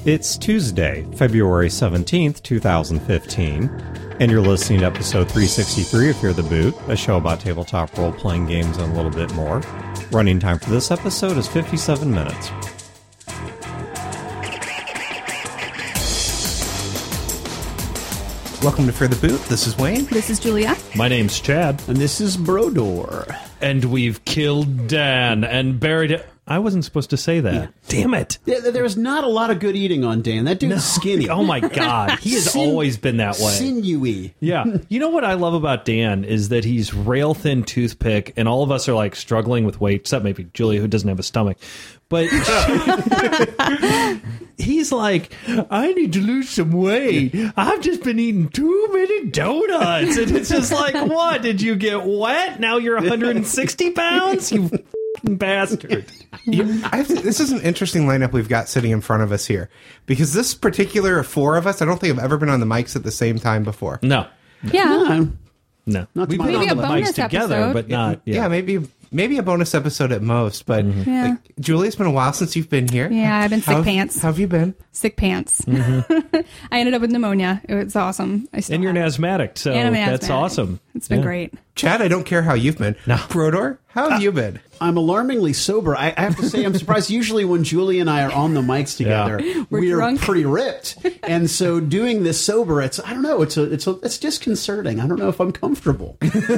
It's Tuesday, February 17th, 2015, and you're listening to episode 363 of Fear the Boot, a show about tabletop role-playing games and a little bit more. Running time for this episode is 57 minutes. Welcome to Fear the Boot. This is Wayne. This is Julia. My name's Chad. And this is Brodor. And we've killed Dan and buried it. I wasn't supposed to say that. Yeah. Damn it. There's not a lot of good eating on Dan. That dude's skinny. Oh, my God. He has always been that way. Sinewy. Yeah. You know what I love about Dan is that he's rail-thin toothpick, and all of us are, like, struggling with weight, except maybe Julia, who doesn't have a stomach. But he's like, I need to lose some weight. I've just been eating too many donuts. And it's just like, what? Did you get wet? Now you're 160 pounds? You f***ing bastard. This is an interesting lineup we've got sitting in front of us here. Because this particular four of us, I don't think I've ever been on the mics at the same time before. No. Yeah. No. Not We've to been my on the knowledge. mics together, Bonus but not. Yeah, maybe a bonus episode at most. But Yeah. Julie, it's been a while since you've been here. Yeah, I've been sick pants. How have you been? Sick pants. I ended up with pneumonia. It was awesome. And you're an asthmatic, so And I'm an that's asthmatic. awesome. It's been Yeah. great. Chad, I don't care how you've been. No. Brodor, how have you been? I'm alarmingly sober. I have to say, I'm surprised. Usually when Julie and I are on the mics together, We're we're drunk. pretty ripped. And so doing this sober, it's disconcerting. I don't know if I'm comfortable.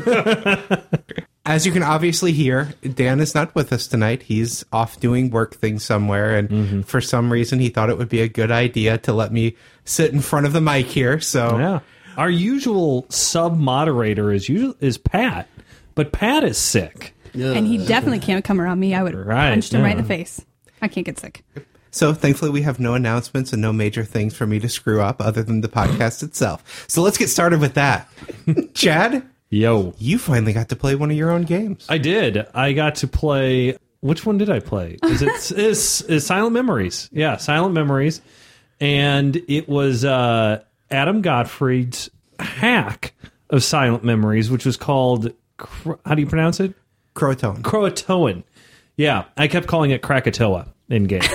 As you can obviously hear, Dan is not with us tonight. He's off doing work things somewhere, and for some reason he thought it would be a good idea to let me sit in front of the mic here. So Yeah. Our usual sub-moderator is Pat, but Pat is sick. And he definitely can't come around me. I would have Right, punched him right in yeah. the face. I can't get sick. So thankfully we have no announcements and no major things for me to screw up other than the podcast itself. So let's get started with that. Chad, Yo. you finally got to play one of your own games. I did. I got to play... Which one did I play? Is Silent Memories. Yeah, Silent Memories. And it was Adam Gottfried's hack of Silent Memories, which was called... How do you pronounce it? Croatoan. Croatoan. Yeah, I kept calling it Krakatoa in game.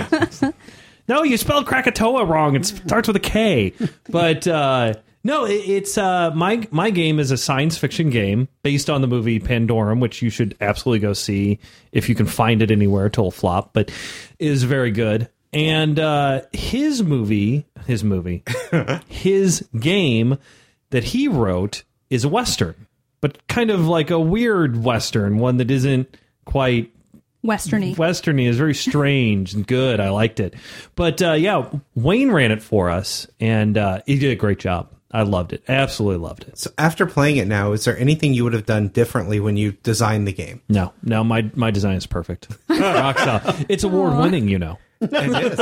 No, you spelled Krakatoa wrong. It starts with a K. But no, it's my game is a science fiction game based on the movie Pandorum, which you should absolutely go see if you can find it anywhere till flop. But it is very good. And his game that he wrote is a Western. But kind of like a weird Western, one that isn't quite Westerny. Westerny. Is very strange and good. I liked it. But yeah, Wayne ran it for us, and he did a great job. I loved it. Absolutely loved it. So after playing it now, is there anything you would have done differently when you designed the game? No, my design is perfect. Rock solid. It's award winning, you know. It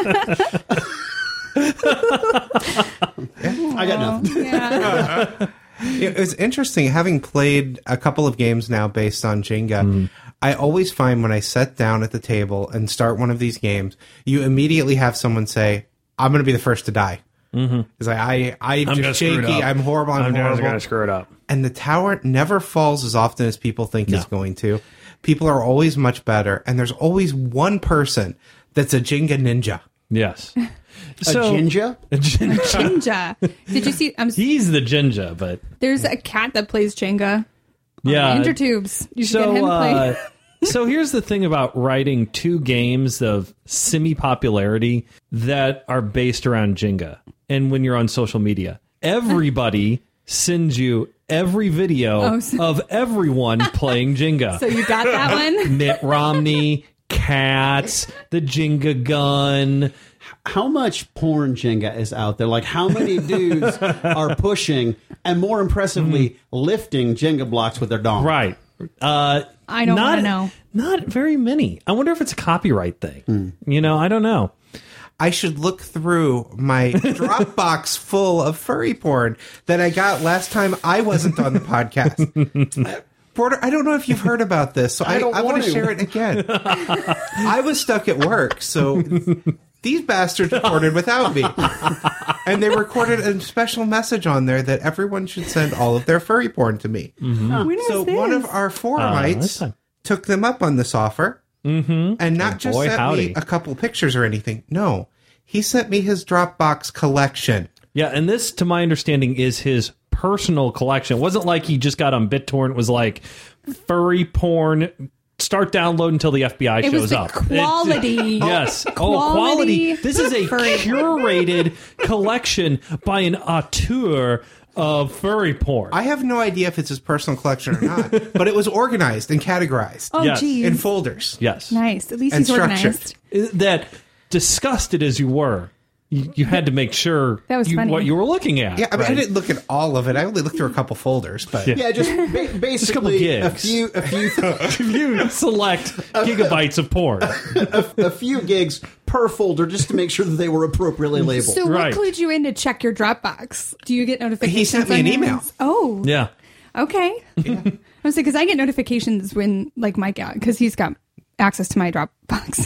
is. I got nothing. Yeah. It was interesting, having played a couple of games now based on Jenga. I always find when I sit down at the table and start one of these games, you immediately have someone say, I'm going to be the first to die. Because I'm just shaky, I'm horrible, I'm horrible. going to screw it up. And the tower never falls as often as people think it's going to. People are always much better, and there's always one person that's a Jenga ninja. Yes. A Jinja? Jinja. Did you see? He's the Jinja, but There's a cat that plays Jenga. yeah. Intertubes. You should get him to play. So here's the thing about writing two games of semi-popularity that are based around Jenga. And when you're on social media, everybody sends you every video of everyone playing Jenga. So you got that one? Mitt Romney, cats, the Jenga gun. How much porn Jenga is out there? Like, how many dudes are pushing and, more impressively, lifting Jenga blocks with their dong? Right. I don't want to know. Not very many. I wonder if it's a copyright thing. You know, I don't know. I should look through my Dropbox full of furry porn that I got last time I wasn't on the podcast. Porter, I don't know if you've heard about this, so I want to share it again. I was stuck at work, so these bastards recorded without me. And they recorded a special message on there that everyone should send all of their furry porn to me. So one of our forumites took them up on this offer, and not just sent me a couple pictures or anything. No, He sent me his Dropbox collection. Yeah, and this, to my understanding, is his personal collection. It wasn't like he just got on BitTorrent. It was like furry porn. Start downloading until the FBI It was shows the up. quality. Yes. Quality This is a furry porn. curated collection by an auteur of furry porn. I have no idea if it's his personal collection or not, but it was organized and categorized Oh, Yes. geez. in folders. Yes. Nice. At least And he's organized. That, disgusted as you were, you had to make sure That was funny. what you were looking at. Yeah, I mean, I right? didn't look at all of it. I only looked through a couple folders, but Yeah, just basically gigs. You select gigabytes of porn. a few gigs per folder just to make sure that they were appropriately labeled. So Right. what clued you in to check your Dropbox? Do you get notifications? He sent me on an your email. ones? Oh, Yeah. okay. I was like, because I get notifications when, like, Mike out, because he's got access to my Dropbox,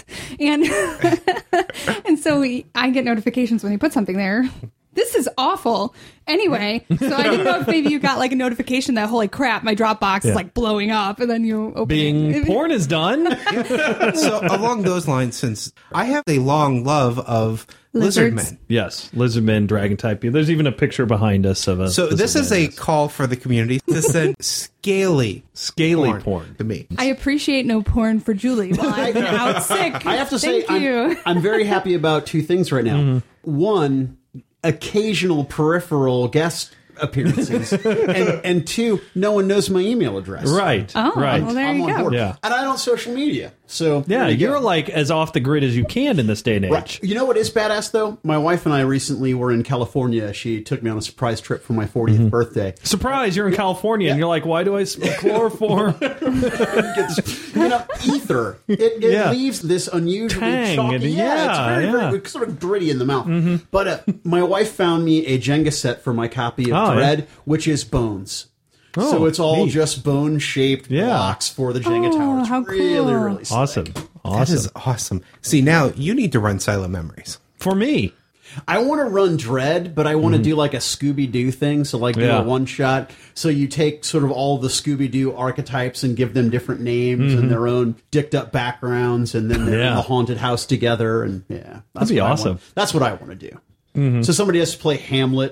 and so I get notifications when he puts something there. This is awful. Anyway, so I didn't know if maybe you got like a notification that holy crap, my Dropbox is like blowing up, and then you open Being it. porn is done. so along those lines, since I have a long love of lizard Lizards. men. Yes, lizardmen, dragon type. There's even a picture behind us of a. So this is lizardman. a call for the community to send scaly porn. to me. I appreciate no porn for Julie while I've been out sick. I have to say, Thank you. I'm very happy about two things right now. One, occasional peripheral guest appearances, and two, no one knows my email address. Right. Oh, right. well, there I'm you on go. board. Yeah. And I don't social media. So Yeah, there you you're go. like as off the grid as you can in this day and age. Right. You know what is badass though? My wife and I recently were in California. She took me on a surprise trip for my 40th birthday. Surprise, you're in California, and you're like, why do I smell chloroform? You know, ether. It Yeah. leaves this unusually Tang, chalky. and- It's very, very sort of gritty in the mouth. But my wife found me a Jenga set for my copy of Oh, yeah. Dread, which is bones. So Oh, it's all neat. just bone-shaped Yeah. blocks for the Jenga tower. It's how really, cool. really slick. Awesome. That Awesome. is awesome. See, now you need to run Silent Memories. For me. I want to run Dread, but I want to do like a Scooby-Doo thing. So like do Yeah. a one-shot. So you take sort of all the Scooby-Doo archetypes and give them different names and their own dicked-up backgrounds, and then they're in Yeah. the haunted house together. And yeah, that's be what I awesome. want. That's what I want to do. So somebody has to play Hamlet,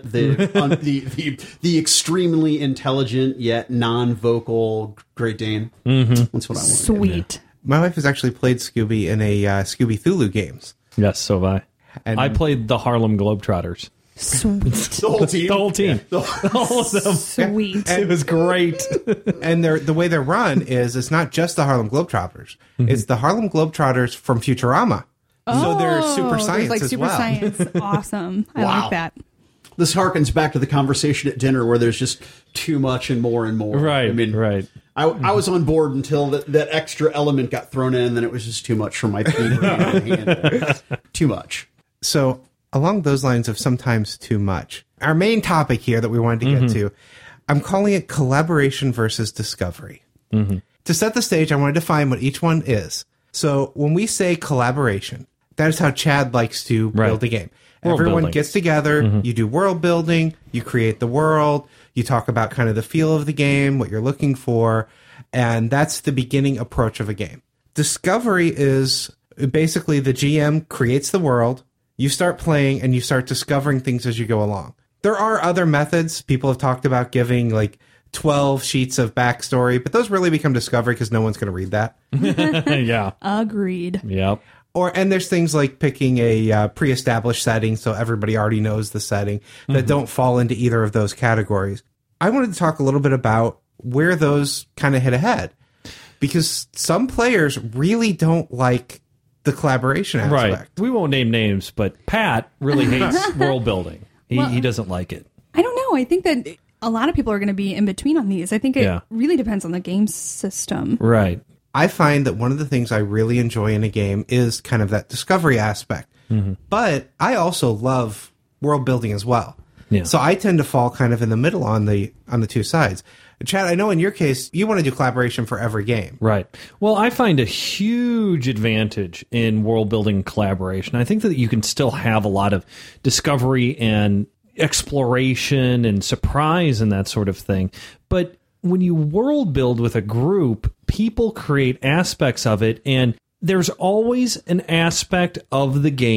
the extremely intelligent yet non-vocal Great Dane. That's what I want. Sweet. My wife has actually played Scooby in a Scooby Thulu games. Yes, so have I. And I played the Harlem Globetrotters. Sweet. The whole team. The whole team. All of them. Sweet. It was great. and the way they're run is it's not just the Harlem Globetrotters. It's the Harlem Globetrotters from Futurama. So they're super there's, science like as super well. science. Awesome. I Wow. like that. This harkens back to the conversation at dinner where there's just too much and more and more. Right, I mean, right. I was on board until that extra element got thrown in, and then it was just too much for my brain to handle. Too much. So along those lines of sometimes too much, our main topic here that we wanted to get to, I'm calling it collaboration versus discovery. To set the stage, I want to define what each one is. So when we say collaboration, that is how Chad likes to build a game. World Everyone building. gets together, you do world building, you create the world, you talk about kind of the feel of the game, what you're looking for, and that's the beginning approach of a game. Discovery is basically the GM creates the world, you start playing, and you start discovering things as you go along. There are other methods. People have talked about giving like 12 sheets of backstory, but those really become discovery because no one's going to read that. Yeah. Agreed. Yep. And there's things like picking a pre-established setting so everybody already knows the setting that don't fall into either of those categories. I wanted to talk a little bit about where those kind of hit ahead, because some players really don't like the collaboration aspect. Right. We won't name names, but Pat really hates world building. He doesn't like it. I don't know. I think that a lot of people are going to be in between on these. I think it Yeah. really depends on the game system. Right. I find that one of the things I really enjoy in a game is kind of that discovery aspect. But I also love world building as well. Yeah. So I tend to fall kind of in the middle on the two sides. Chad, I know in your case, you want to do collaboration for every game. Right. Well, I find a huge advantage in world building collaboration. I think that you can still have a lot of discovery and exploration and surprise and that sort of thing. But when you world build with a group, people create aspects of it, and there's always an aspect of the game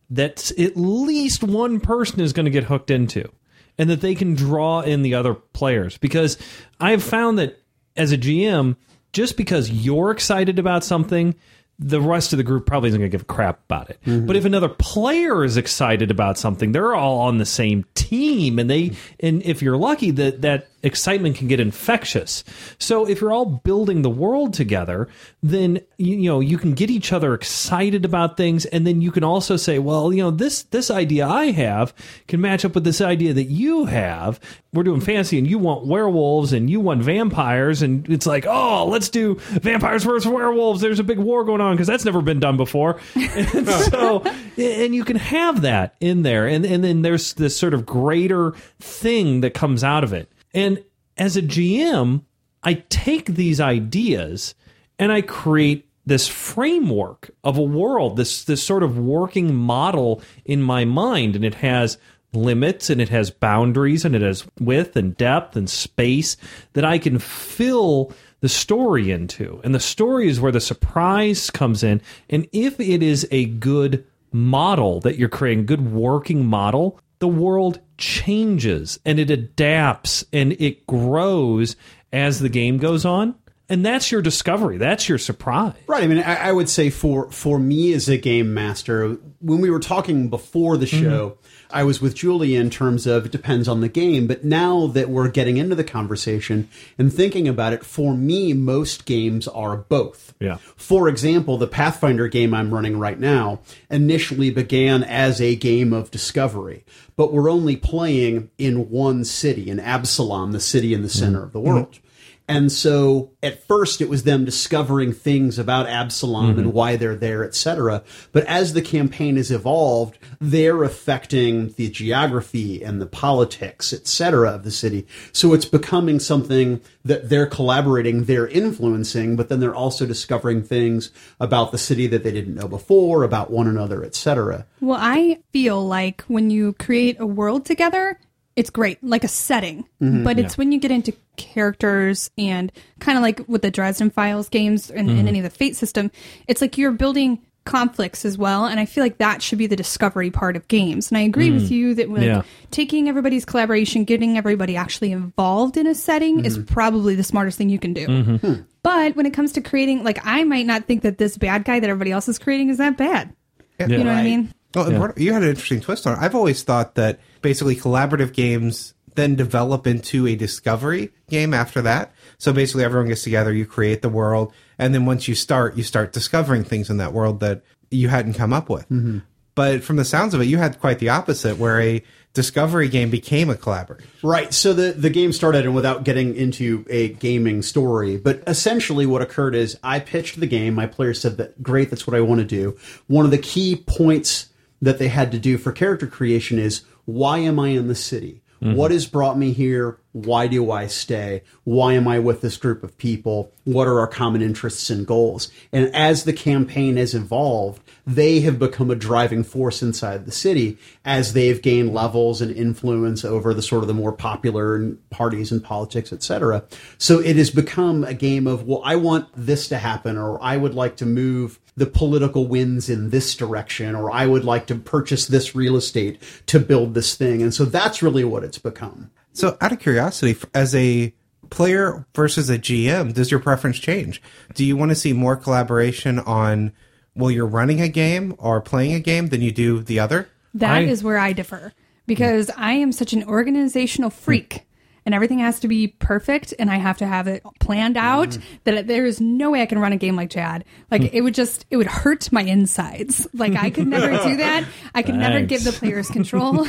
that at least one person is going to get hooked into, and that they can draw in the other players. Because I've found that as a GM, just because you're excited about something, the rest of the group probably isn't going to give a crap about it. But if another player is excited about something, they're all on the same team, and if you're lucky, that excitement can get infectious. So if you're all building the world together, then you can get each other excited about things, and then you can also say, well, this idea I have can match up with this idea that you have. We're doing fantasy, and you want werewolves, and you want vampires, and it's like, oh, let's do vampires versus werewolves. There's a big war going on because that's never been done before. And so, and you can have that in there, and then there's this sort of greater thing that comes out of it. And as a GM, I take these ideas and I create this framework of a world, this sort of working model in my mind, and it has limits, and it has boundaries, and it has width and depth and space that I can fill the story into. And the story is where the surprise comes in. And if it is a good model that you're creating, a good working model, the world changes and it adapts and it grows as the game goes on. And that's your discovery. That's your surprise. Right. I mean, I would say for me as a game master, when we were talking before the show, I was with Julie in terms of it depends on the game. But now that we're getting into the conversation and thinking about it, for me, most games are both. Yeah. For example, the Pathfinder game I'm running right now initially began as a game of discovery, but we're only playing in one city, in Absalom, the city in the center of the world. And so at first it was them discovering things about Absalom and why they're there, etc. But as the campaign has evolved, they're affecting the geography and the politics, etc. of the city. So it's becoming something that they're collaborating, they're influencing, but then they're also discovering things about the city that they didn't know before, about one another, etc. Well, I feel like when you create a world together, it's great, like a setting. But it's when you get into characters and kind of like with the Dresden Files games and any of the Fate system, it's like you're building conflicts as well. And I feel like that should be the discovery part of games. And I agree with you that taking everybody's collaboration, getting everybody actually involved in a setting is probably the smartest thing you can do. But when it comes to creating, like, I might not think that this bad guy that everybody else is creating is that bad. You know what I mean? Well, you had an interesting twist on it. I've always thought that basically collaborative games then develop into a discovery game after that. So basically everyone gets together, you create the world, and then once you start discovering things in that world that you hadn't come up with. But from the sounds of it, you had quite the opposite, where a discovery game became a collaborative. Right. So the game started, and without getting into a gaming story, but essentially what occurred is I pitched the game. My players said that, great, that's what I want to do. One of the key points that they had to do for character creation is, why am I in the city? What has brought me here? Why do I stay? Why am I with this group of people? What are our common interests and goals? And as the campaign has evolved, they have become a driving force inside the city as they've gained levels and influence over the sort of the more popular parties and politics, etc. So it has become a game of, well, I want this to happen, or I would like to move the political winds in this direction, or I would like to purchase this real estate to build this thing. And so that's really what it's become. So out of curiosity, as a player versus a GM, does your preference change? Do you want to see more collaboration on, well, you're running a game or playing a game than you do the other? That is where I differ, because I am such an organizational freak. And everything has to be perfect, and I have to have it planned out, that there is no way I can run a game like Chad. Like, it would hurt my insides. Like, I could never do that. I could never give the players control.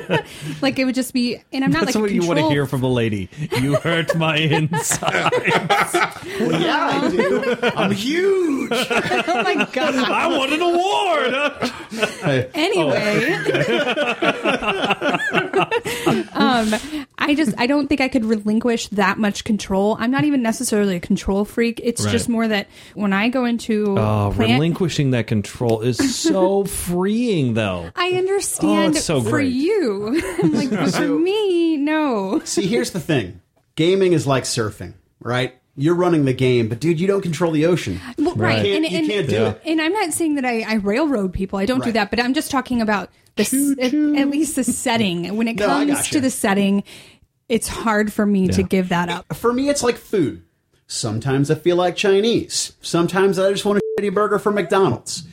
Like, it would just be, and I'm not That's like, what you want to hear from a lady. You hurt my insides. Well, yeah, I do. I'm huge. Oh my God. I want an award. Anyway. I don't think I could relinquish that much control. I'm not even necessarily a control freak. It's just more that when I go into relinquishing that control is so freeing, though. I understand it's so for great. you. Like, but for me, no. See, here's the thing. Gaming is like surfing, right? you're running the game, but dude, you don't control the ocean. Well, right. You can't do it. And I'm not saying that I railroad people. I don't do that, but I'm just talking about at least the setting. When it comes to the setting, it's hard for me to give that up. For me, it's like food. Sometimes I feel like Chinese. Sometimes I just want a shitty burger from McDonald's.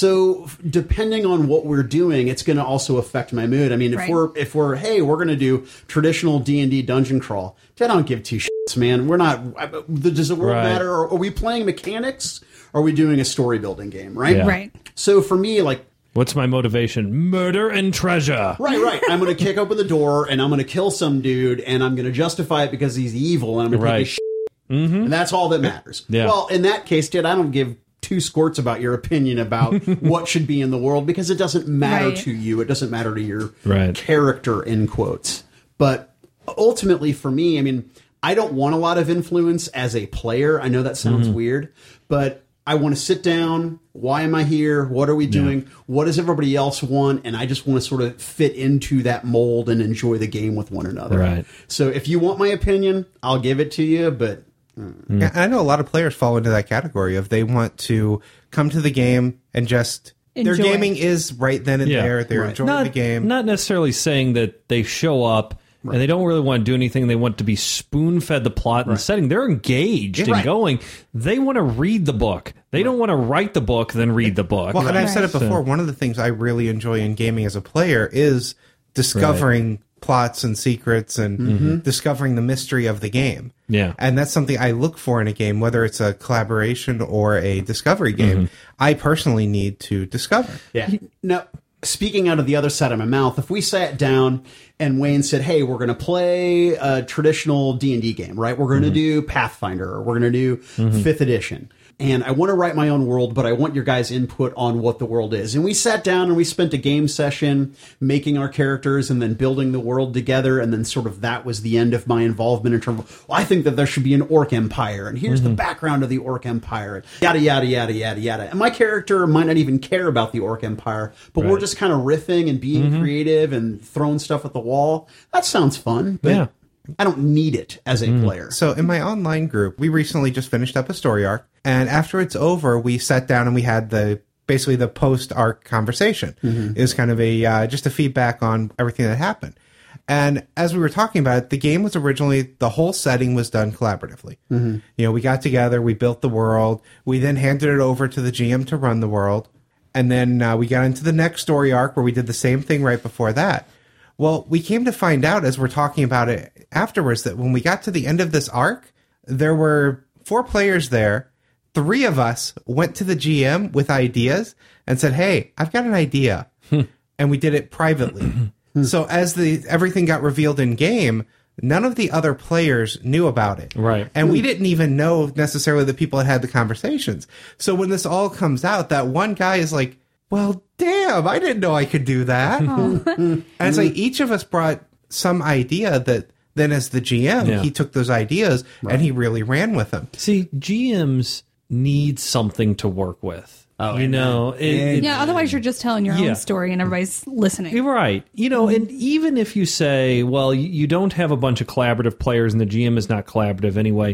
So depending on what we're doing, it's going to also affect my mood. I mean, if we're hey, we're going to do traditional D&D dungeon crawl, I don't give two shits, man. We're not. Does the world matter? Or are we playing mechanics? Or are we doing a story building game? Right. Yeah. Right. So for me, like, what's my motivation? Murder and treasure. Right. I'm going to kick open the door and I'm going to kill some dude and I'm going to justify it because he's evil and I'm going to take his shit. Mm-hmm. And that's all that matters. Yeah. Well, in that case, dude, I don't give two squirts about your opinion about what should be in the world because it doesn't matter to you. It doesn't matter to your character, in quotes. But ultimately, for me, I mean, I don't want a lot of influence as a player. I know that sounds weird, but I want to sit down. Why am I here? What are we doing? What does everybody else want? And I just want to sort of fit into that mold and enjoy the game with one another. Right. So if you want my opinion, I'll give it to you, but... Yeah, I know a lot of players fall into that category of they want to come to the game and just... Their gaming is right then and there. They're enjoying the game. Not necessarily saying that they show up and they don't really want to do anything. They want to be spoon-fed the plot and the setting. They're engaged and going. They want to read the book. They don't want to write the book, then read the book. Well, and I've said it before, one of the things I really enjoy in gaming as a player is discovering plots and secrets and discovering the mystery of the game. Yeah. And that's something I look for in a game, whether it's a collaboration or a discovery game. I personally need to discover. Yeah. Now, speaking out of the other side of my mouth, if we sat down and Wayne said, hey, we're going to play a traditional D&D game, right? We're going to do Pathfinder, or we're going to do 5th edition. And I want to write my own world, but I want your guys' input on what the world is. And we sat down and we spent a game session making our characters and then building the world together. And then sort of that was the end of my involvement in terms of, well, I think that there should be an orc empire. And here's the background of the orc empire. Yada, yada, yada, yada, yada. And my character might not even care about the orc empire, but we're just kind of riffing and being creative and throwing stuff at the wall. That sounds fun. But I don't need it as a player. So in my online group, we recently just finished up a story arc. And after it's over, we sat down and we had basically the post-arc conversation. It was kind of just a feedback on everything that happened. And as we were talking about it, the game was originally, the whole setting was done collaboratively. You know, we got together, we built the world, we then handed it over to the GM to run the world. And then we got into the next story arc where we did the same thing right before that. Well, we came to find out as we're talking about it afterwards that when we got to the end of this arc, there were 4 players there. 3 of us went to the GM with ideas and said, hey, I've got an idea. And we did it privately. So as everything got revealed in game, none of the other players knew about it. Right. And we didn't even know necessarily that people had the conversations. So when this all comes out, that one guy is like, well, damn, I didn't know I could do that. And it's like each of us brought some idea that then as the GM, he took those ideas and he really ran with them. See, GMs need something to work with. You know, otherwise you're just telling your own story and everybody's listening. Right. You know, and even if you say, well, you don't have a bunch of collaborative players and the GM is not collaborative anyway,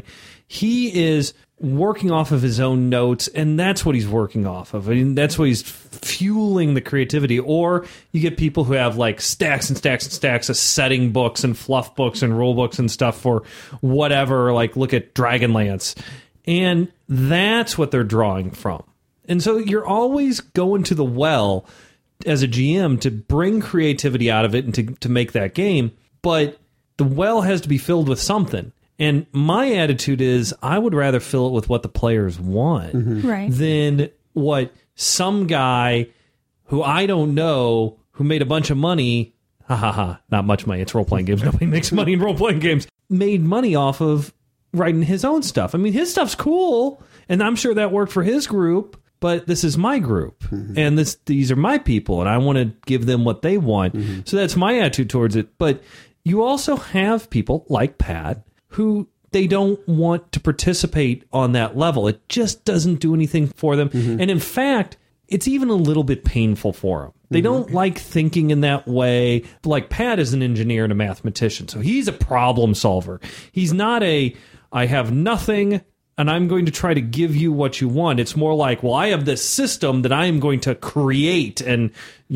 he is working off of his own notes, and that's what he's working off of. I mean, that's what he's fueling the creativity. Or you get people who have like stacks and stacks and stacks of setting books and fluff books and rule books and stuff for whatever, like look at Dragonlance. And that's what they're drawing from. And so you're always going to the well as a GM to bring creativity out of it and to make that game. But the well has to be filled with something. And my attitude is I would rather fill it with what the players want than what some guy who I don't know who made a bunch of money, not much money, it's role-playing games, nobody makes money in role-playing games, made money off of writing his own stuff. I mean, his stuff's cool, and I'm sure that worked for his group, but this is my group, and these are my people, and I want to give them what they want. So that's my attitude towards it. But you also have people like Pat who they don't want to participate on that level. It just doesn't do anything for them. And in fact, it's even a little bit painful for them. They don't like thinking in that way. Like Pat is an engineer and a mathematician, so he's a problem solver. He's not a, I have nothing, and I'm going to try to give you what you want. It's more like, well, I have this system that I am going to create and,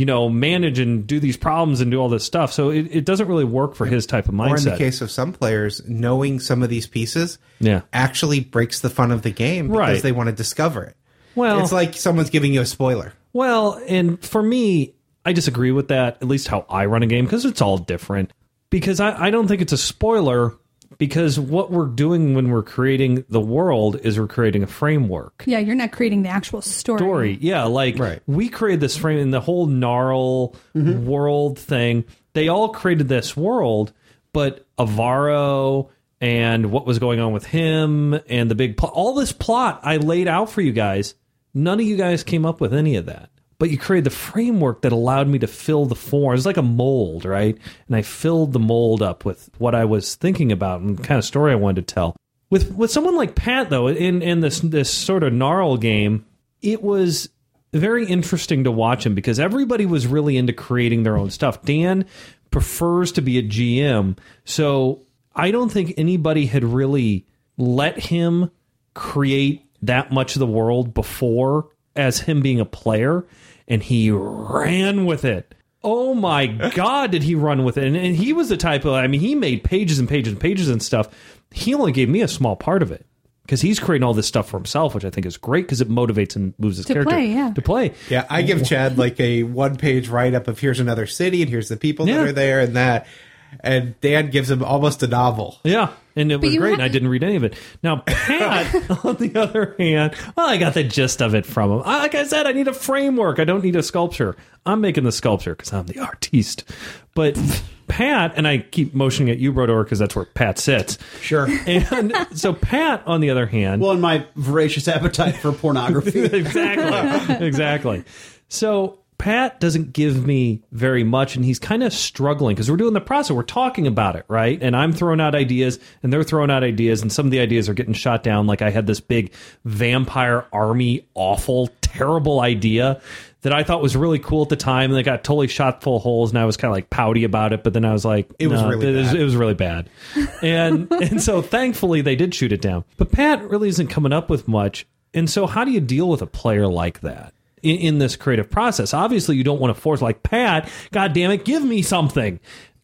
manage and do these problems and do all this stuff. So it doesn't really work for his type of mindset. Or in the case of some players, knowing some of these pieces Yeah. actually breaks the fun of the game because Right. they want to discover it. Well, It's like someone's giving you a spoiler. Well, and for me, I disagree with that, at least how I run a game, because it's all different. Because I don't think it's a spoiler, because what we're doing when we're creating the world is we're creating a framework. Yeah, you're not creating the actual story. Yeah, like Right. we created this frame in the whole Gnarl world thing. They all created this world, but Avaro and what was going on with him and the big plot, all this plot I laid out for you guys. None of you guys came up with any of that. But you created the framework that allowed me to fill the form. It's like a mold, right? And I filled the mold up with what I was thinking about and the kind of story I wanted to tell. With someone like Pat, though, in this sort of Gnarl game, it was very interesting to watch him because everybody was really into creating their own stuff. Dan prefers to be a GM, so I don't think anybody had really let him create that much of the world before as him being a player, and he ran with it. Oh my God, did he run with it? And he was the type of, he made pages and pages and pages and stuff. He only gave me a small part of it because he's creating all this stuff for himself, which I think is great because it motivates and moves his character to play. Yeah, I give Chad like a one-page write-up of here's another city and here's the people that are there and that. And Dan gives him almost a novel. Yeah, and it was great, and I didn't read any of it. Now, Pat, on the other hand, well, I got the gist of it from him. Like I said, I need a framework. I don't need a sculpture. I'm making the sculpture because I'm the artiste. But Pat, and I keep motioning at you, Brodor, because that's where Pat sits. Sure. And so Pat, on the other hand... Well, in my voracious appetite for pornography. Exactly. So... Pat doesn't give me very much, and he's kind of struggling because we're doing the process. We're talking about it, right? And I'm throwing out ideas, and they're throwing out ideas, and some of the ideas are getting shot down. Like I had this big vampire army, awful, terrible idea that I thought was really cool at the time, and they got totally shot full of holes, and I was kind of like pouty about it, but then I was like, it was really bad. And so thankfully they did shoot it down. But Pat really isn't coming up with much. And so how do you deal with a player like that? In this creative process, obviously you don't want to force like Pat. God damn it, give me something.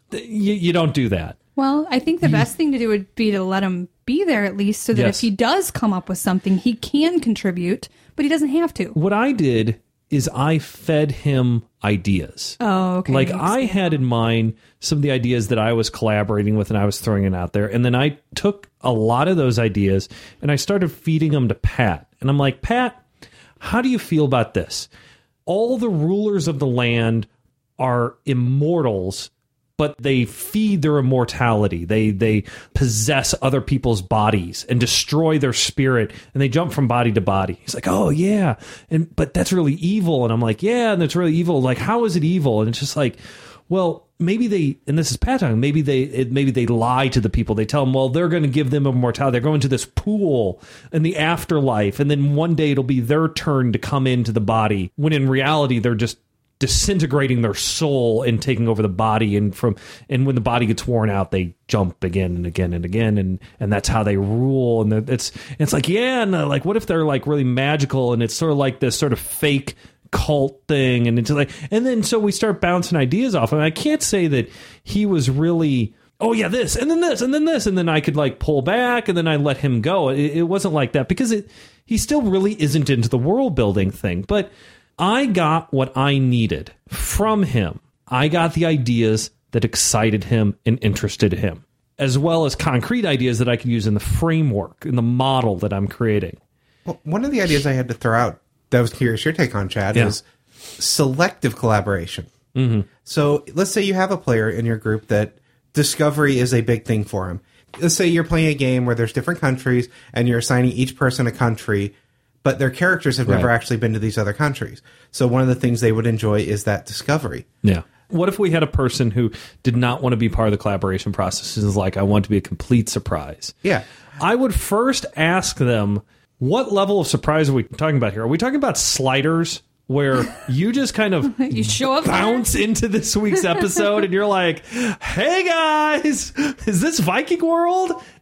You don't do that. Well, I think the best thing to do would be to let him be there at least, so that if he does come up with something, he can contribute, but he doesn't have to. What I did is I fed him ideas. Oh, okay. Like I had in mind some of the ideas that I was collaborating with, and I was throwing it out there, and then I took a lot of those ideas and I started feeding them to Pat, and I'm like, Pat, how do you feel about this? All the rulers of the land are immortals, but they feed their immortality. They possess other people's bodies and destroy their spirit, and they jump from body to body. He's like, oh, yeah, but that's really evil. And I'm like, yeah, and that's really evil. Like, how is it evil? And it's just like, well, maybe they, and this is Pat talking, maybe they lie to the people. They tell them, well, they're going to give them immortality. They're going to this pool in the afterlife, and then one day it'll be their turn to come into the body, when in reality they're just disintegrating their soul and taking over the body, and when the body gets worn out, they jump again and again and again, and that's how they rule. And it's like, yeah, and like, what if they're like really magical, and it's sort of like this sort of fake cult thing, and it's like, and then so we start bouncing ideas off him. I can't say that he was really, oh yeah, this and then this and then this, and then I could like pull back, and then I let him go. It wasn't like that, because he still really isn't into the world building thing. But I got what I needed from him. I got the ideas that excited him and interested him, as well as concrete ideas that I could use in the framework, in the model that I'm creating. Well, one of the ideas I had to throw out that I was curious your take on, Chad, is selective collaboration. Mm-hmm. So let's say you have a player in your group that discovery is a big thing for him. Let's say you're playing a game where there's different countries and you're assigning each person a country, but their characters have never actually been to these other countries. So one of the things they would enjoy is that discovery. Yeah. What if we had a person who did not want to be part of the collaboration process? Is like, I want to be a complete surprise. Yeah. I would first ask them, what level of surprise are we talking about here? Are we talking about sliders, where you just kind of you show up bounce into this week's episode and you're like, hey guys, is this Viking world?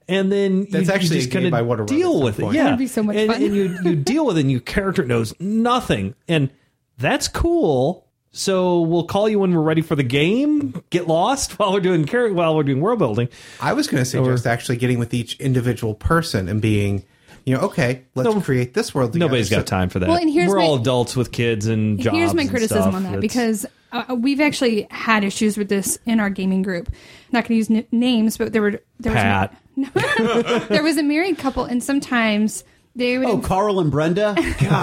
And then That's you actually just a game kind I wanna of run at deal some with it. point. Yeah, That would be so much fun. And you deal with it, and your character knows nothing, and that's cool. So we'll call you when we're ready for the game. Get lost while we're doing world building. I was going to suggest actually getting with each individual person and being, okay, let's create this world together. Nobody's got time for that. Well, and here's we're my- all adults with kids and jobs. Here's my and criticism stuff. on that, It's- because we've actually had issues with this in our gaming group. I'm not going to use names, but there Pat. there was a married couple, and sometimes they would Oh, Carl and Brenda?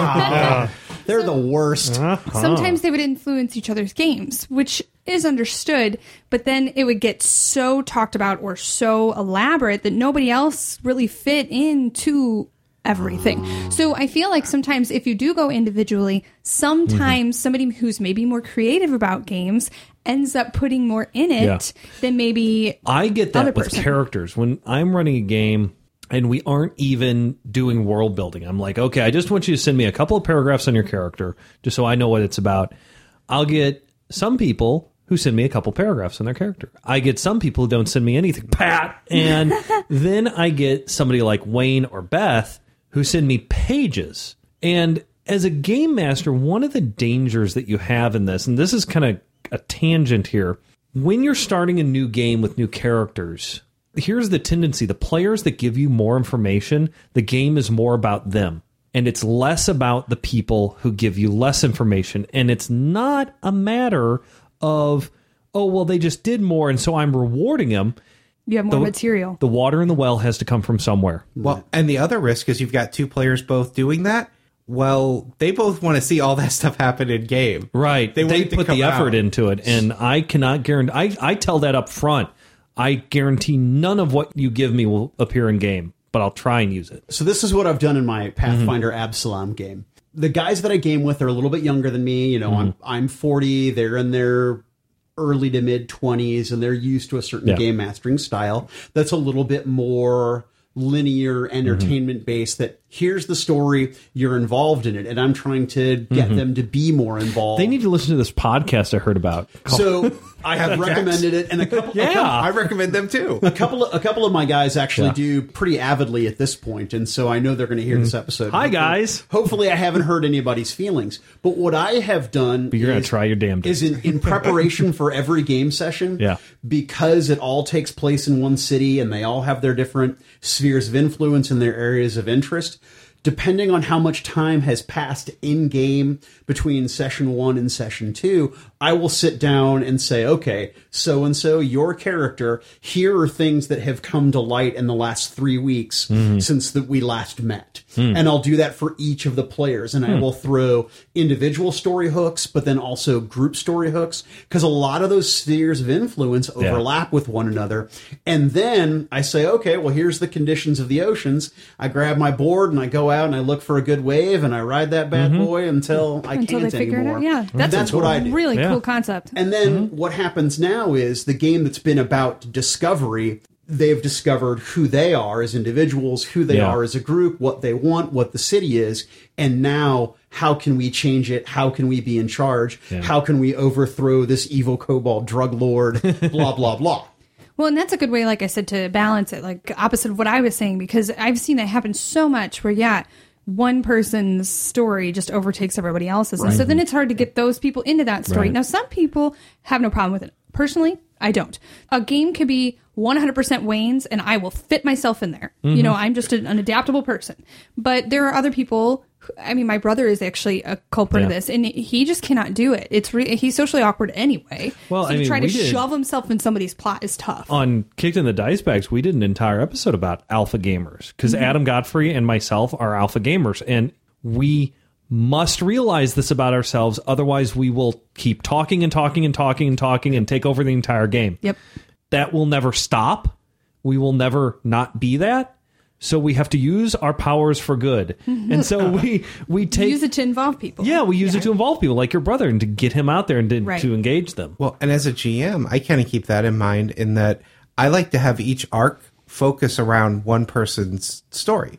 God, they're the worst. sometimes they would influence each other's games, which is understood, but then it would get so talked about or so elaborate that nobody else really fit into everything. So I feel like sometimes if you do go individually, sometimes somebody who's maybe more creative about games ends up putting more in it than maybe I get that other with person. characters. When I'm running a game and we aren't even doing world building, I'm like, okay, I just want you to send me a couple of paragraphs on your character just so I know what it's about. I'll get some people who send me a couple paragraphs on their character. I get some people who don't send me anything, Pat. And then I get somebody like Wayne or Beth who send me pages. And as a game master, one of the dangers that you have in this, and this is kind of a tangent here, when you're starting a new game with new characters, here's the tendency. The players that give you more information, the game is more about them. And it's less about the people who give you less information. And it's not a matter of, oh, well, they just did more, and so I'm rewarding them. you have more material. The water in the well has to come from somewhere. Well, and the other risk is you've got two players both doing that. Well, they both want to see all that stuff happen in game. Right. They want They it to put come the effort out. into it, and I cannot guarantee. I tell that up front. I guarantee none of what you give me will appear in game, but I'll try and use it. So this is what I've done in my Pathfinder Absalom game. The guys that I game with are a little bit younger than me. I'm 40. They're in their early to mid 20s, and they're used to a certain game mastering style that's a little bit more linear entertainment based, that here's the story, you're involved in it, and I'm trying to get them to be more involved. They need to listen to this podcast I heard about. So I have recommended it, and a couple I recommend them too. a couple of my guys actually do pretty avidly at this point, and so I know they're going to hear this episode. Hi, guys. Hopefully I haven't hurt anybody's feelings. But what I have done You're going to try your damnedest. is in preparation for every game session, because it all takes place in one city and they all have their different spheres of influence and their areas of interest. Depending on how much time has passed in game between session 1 and session 2, I will sit down and say, okay, so and so, your character, here are things that have come to light in the last 3 weeks since we last met. And I'll do that for each of the players, and I will throw individual story hooks, but then also group story hooks, because a lot of those spheres of influence overlap with one another. And then I say, okay, well, here's the conditions of the oceans. I grab my board and I go out and I look for a good wave and I ride that bad boy until I Until can't they figure anymore. it out. Yeah, That's what I do. Really Yeah. cool concept. And then what happens now is the game that's been about discovery, they've discovered who they are as individuals, who they are as a group, what they want, what the city is, and now how can we change it? How can we be in charge? How can we overthrow this evil kobold drug lord? Blah, blah, blah. Well, and that's a good way, like I said, to balance it, like opposite of what I was saying, because I've seen that happen so much where, one person's story just overtakes everybody else's. And so then it's hard to get those people into that story. Right. Now, some people have no problem with it. Personally, I don't. A game could be 100% Wayne's and I will fit myself in there. I'm just an adaptable person. But there are other people. My brother is actually a culprit of this, and he just cannot do it. He's socially awkward anyway. Well, so to try to shove himself in somebody's plot is tough. On Kicked in the Dice Bags, we did an entire episode about alpha gamers, because Adam Godfrey and myself are alpha gamers, and we must realize this about ourselves. Otherwise, we will keep talking and talking and talking and talking and take over the entire game. Yep. That will never stop. We will never not be that. So we have to use our powers for good. And so we take... Use it to involve people. Yeah, we use it to involve people like your brother and to get him out there and to engage them. Well, and as a GM, I kind of keep that in mind in that I like to have each arc focus around one person's story.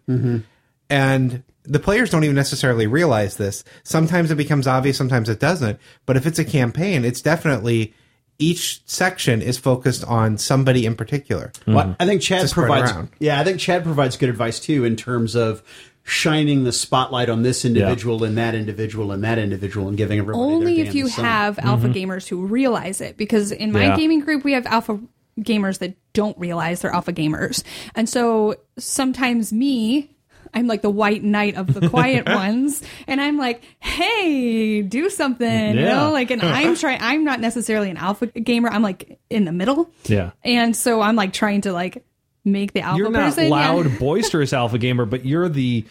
And the players don't even necessarily realize this. Sometimes it becomes obvious, sometimes it doesn't. But if it's a campaign, it's definitely each section is focused on somebody in particular. Well, I think Chad provides. around. Yeah, I think Chad provides good advice too in terms of shining the spotlight on this individual and that individual and that individual, and giving everybody Only their if day in you the sun. have alpha gamers who realize it, because in my gaming group we have alpha gamers that don't realize they're alpha gamers, and so sometimes I'm like the white knight of the quiet ones, and I'm like, hey, do something, you know, like, and I'm not necessarily an alpha gamer, I'm like in the middle, and so I'm like trying to like make the alpha You're not person, loud, boisterous alpha gamer, but you're the,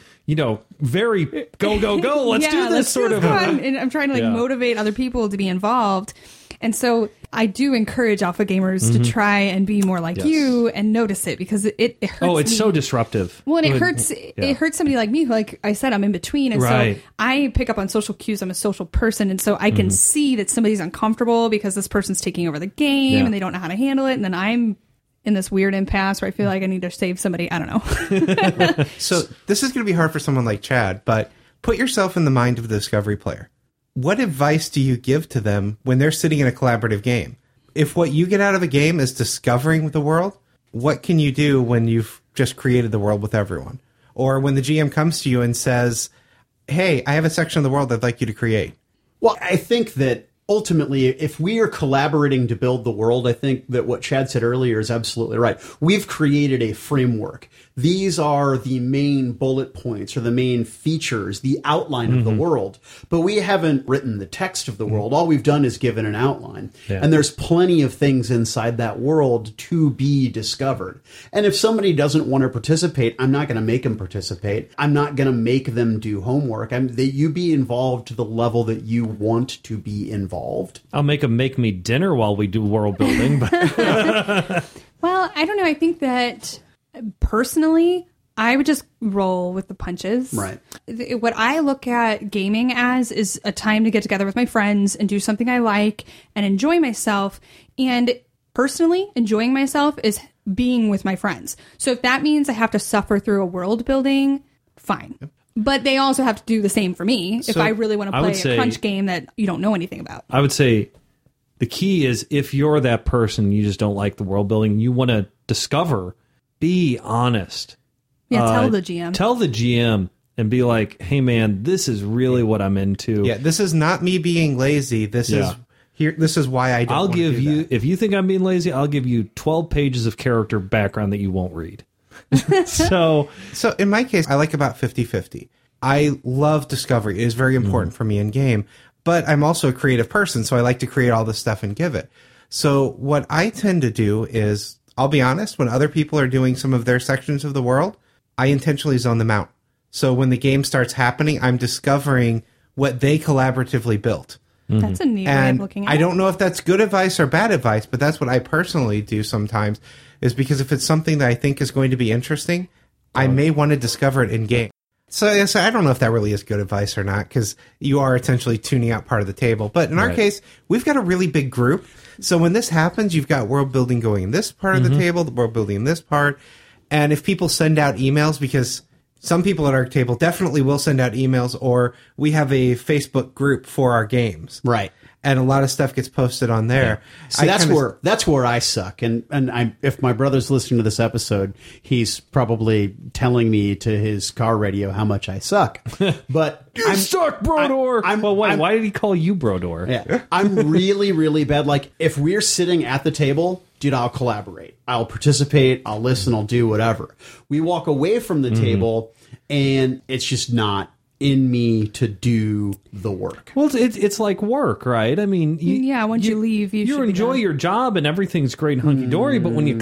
very go, let's do this sort of. And I'm trying to like motivate other people to be involved. And so I do encourage alpha gamers to try and be more like you and notice it, because it hurts. Oh, it's me. so disruptive. Well, and it hurts somebody like me who, like I said, I'm in between. And so I pick up on social cues. I'm a social person. And so I can see that somebody's uncomfortable because this person's taking over the game and they don't know how to handle it. And then I'm in this weird impasse where I feel like I need to save somebody. I don't know. So this is going to be hard for someone like Chad, but put yourself in the mind of the Discovery player. What advice do you give to them when they're sitting in a collaborative game? If what you get out of a game is discovering the world, what can you do when you've just created the world with everyone? Or when the GM comes to you and says, hey, I have a section of the world I'd like you to create. Well, I think that ultimately, if we are collaborating to build the world, I think that what Chad said earlier is absolutely right. We've created a framework. These are the main bullet points or the main features, the outline of the world. But we haven't written the text of the world. All we've done is given an outline. And there's plenty of things inside that world to be discovered. And if somebody doesn't want to participate, I'm not going to make them participate. I'm not going to make them do homework. You be involved to the level that you want to be involved. I'll make them make me dinner while we do world building. But Well, I don't know. I think that personally, I would just roll with the punches. Right. What I look at gaming as is a time to get together with my friends and do something I like and enjoy myself. And personally, enjoying myself is being with my friends. So if that means I have to suffer through a world building, fine. But they also have to do the same for me if I really want to play a crunch game that you don't know anything about. I would say the key is, if you're that person, you just don't like the world building, you want to discover, be honest. Yeah, tell the GM. Tell the GM and be like, hey, man, this is really what I'm into. Yeah, this is not me being lazy. This is here. This is why I don't I'll want give to do you, that. if you think I'm being lazy, I'll give you 12 pages of character background that you won't read. So in my case, I like about 50-50. I love discovery. It is very important for me in game, but I'm also a creative person, so I like to create all this stuff and give it. So what I tend to do is, I'll be honest, when other people are doing some of their sections of the world, I intentionally zone them out. So when the game starts happening, I'm discovering what they collaboratively built. That's a neat way And of looking at it. I don't know if that's good advice or bad advice, but that's what I personally do sometimes, is because if it's something that I think is going to be interesting, I may want to discover it in game. So I don't know if that really is good advice or not, because you are essentially tuning out part of the table. But in our case, we've got a really big group. So when this happens, you've got world building going in this part of the table, the world building in this part. And if people send out emails, because some people at our table definitely will send out emails, or we have a Facebook group for our games. Right. And a lot of stuff gets posted on there. So that's where I suck. And if my brother's listening to this episode, he's probably telling me to his car radio how much I suck. But you suck, Brodor. Why did he call you Brodor? Yeah, I'm really, really bad. Like, if we're sitting at the table, dude, I'll collaborate. I'll participate. I'll listen. I'll do whatever. We walk away from the table, and it's just not in me to do the work. Well, it's like work, right? I mean, once you leave, you should enjoy your job and everything's great and hunky dory. But when you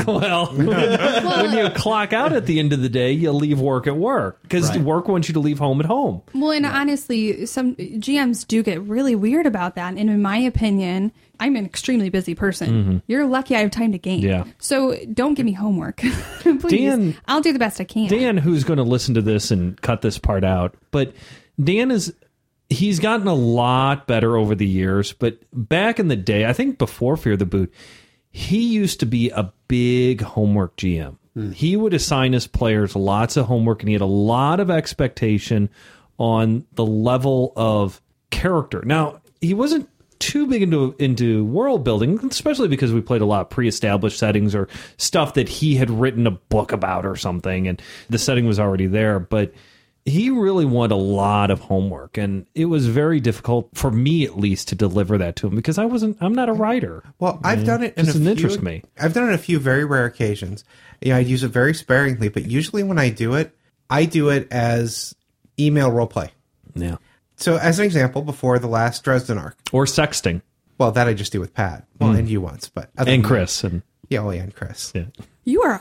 when you clock out at the end of the day, you leave work at work, because work wants you to leave home at home. Well, and honestly, some GMs do get really weird about that. And in my opinion, I'm an extremely busy person. You're lucky I have time to game. Yeah. So don't give me homework. Please. Dan, I'll do the best I can. Dan, who's going to listen to this and cut this part out, but Dan he's gotten a lot better over the years, but back in the day, I think before Fear the Boot, he used to be a big homework GM. He would assign his players lots of homework, and he had a lot of expectation on the level of character. Now, he wasn't too big into world building, especially because we played a lot of pre-established settings or stuff that he had written a book about or something, and the setting was already there. But he really wanted a lot of homework, and it was very difficult for me, at least, to deliver that to him because I'm not a writer. Well, I've done it doesn't interest me. I've done it a few very rare occasions. I use it very sparingly, but usually when I do it as email roleplay. Yeah. So, as an example, before the last Dresden arc, Or sexting. well, that I just do with Pat, well, and you once, but other And than Chris. And yeah, and Chris, yeah. You are a